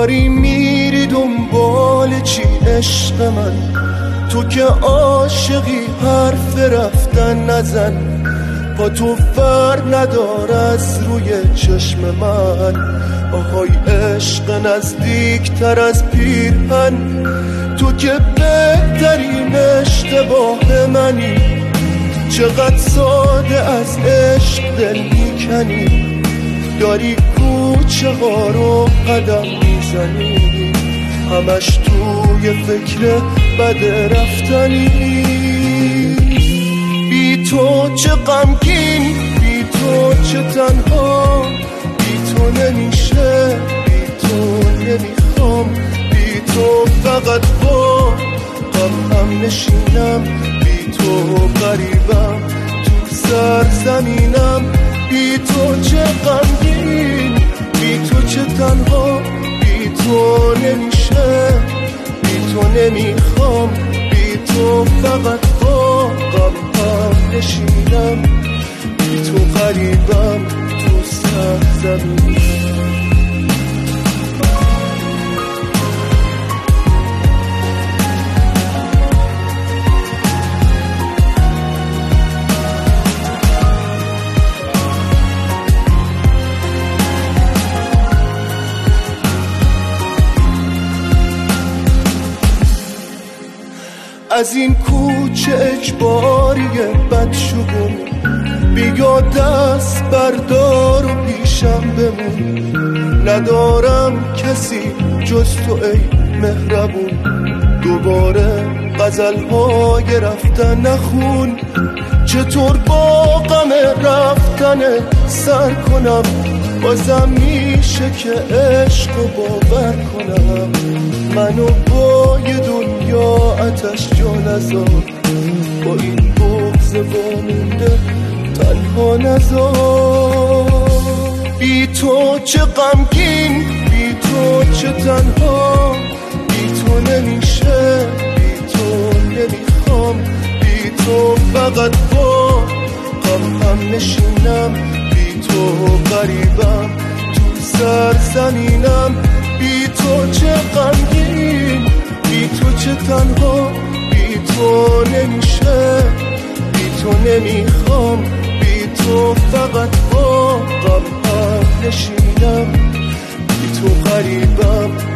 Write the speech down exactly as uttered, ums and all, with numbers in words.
داری میری دنبال چی عشق من؟ تو که عاشقی حرف رفتن نزن، با تو فرق نداره از روی چشم من. آهای عشق نزدیک تر از پیرهن، تو که بهترین اشتباه منی. چقدر ساده از عشق دل میکنی، داری کوچه ها رو قدم میزنی، همش توی فکر بد رفتنی. بی تو چه غمگین، بی تو چه تنها، بی تو نمیشه، بی تو نمیخوام، بی تو فقط با غم هم نشینم، بی تو غریبم تو سرزمینم. بی تو چه غمگین، بی تو چه تنها، بی تو نمیشه، بی تو نمیخوام، بی تو فقط با غم هم نشینم، بی تو غریبم تو سرزمینم. از این کوچه اجباریه بدشگون، بیا دست بردار و پیشم بمون. ندارم کسی جز تو ای مهربون، دوباره غزل‌های رفتن نخون. چطور با غم رفتن سر کنم، بازم میشه که عشق و باور کنم. منو با یه دنیا آتش جا نذار، با این بغض وامونده تنها نذار. بی تو چه غمگین، بی تو چه تنها، بی تو نمیشه، بی تو نمیخوام، بی تو فقط با غم هم نشینم، بی تو غریبم تو سرزمینم. بی تو چه غمگین، بی تو چه تنها، بی تو نمیشه، بی تو نمیخوام، بی تو فقط با غم هم نشینم، بی تو غریبم